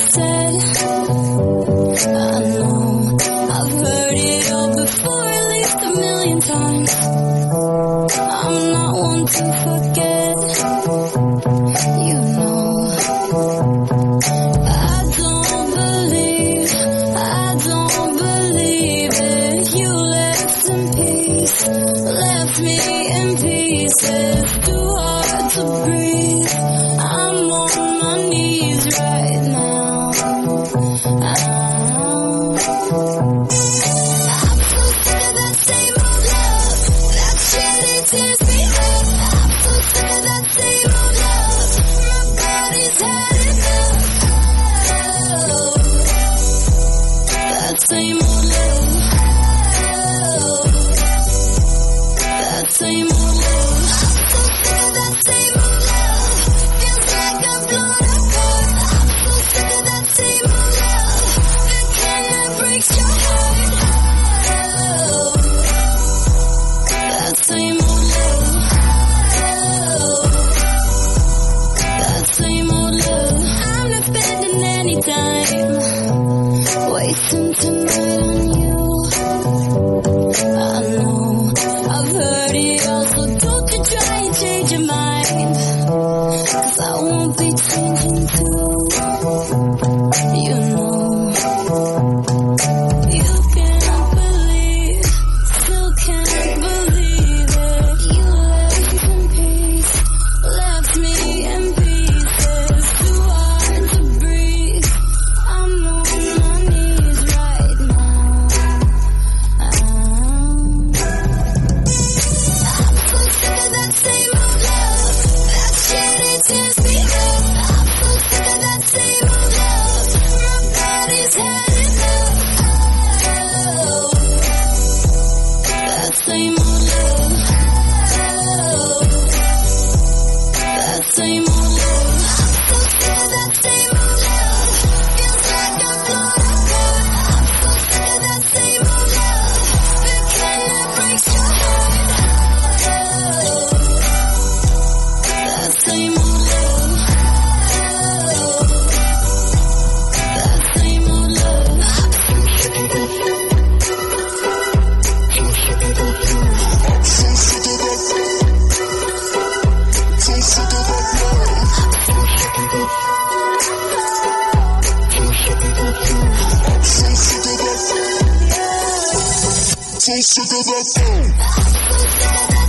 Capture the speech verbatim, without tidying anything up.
said. I know I've heard it all before, at least a million times. I'm not one to forget. You know, I don't believe, I don't believe it. You left in peace, left me in pieces. Too hard to breathe. I'm on my knees right now. I'm, I'm so sick of that same old love. That shit, it tears me up. I'm so sick of that same old love. My body's had enough. Oh, that same old love. Oh, that same old love. I'm so sick of that same old love. Feels like I'm blown apart. I'm so sick of that same old love. The kind that breaks your heart. Oh, that same old love. Oh, that same old love. I'm not spending any time wasting tonight on you. I know I've heard it all, so don't you try and change your mind, 'cause I won't be changing too. You know, you can't believe, still can't believe it. You left in peace, left me in pieces. Too hard to breathe. I'm on my knees right now. I'm, I'm so sick of that same old love. That shit, it tears me up. I'm so sick of that same old love. My body's had enough. Oh, that same old love. Oh, that same old love. I'm so sick of that same old love. Feels like I'm blown apart. I'm so sick of that same old love. The kind that breaks your heart. Oh, that same old love. Oh, that same old love. I'm so sick of that. So sick of that phone.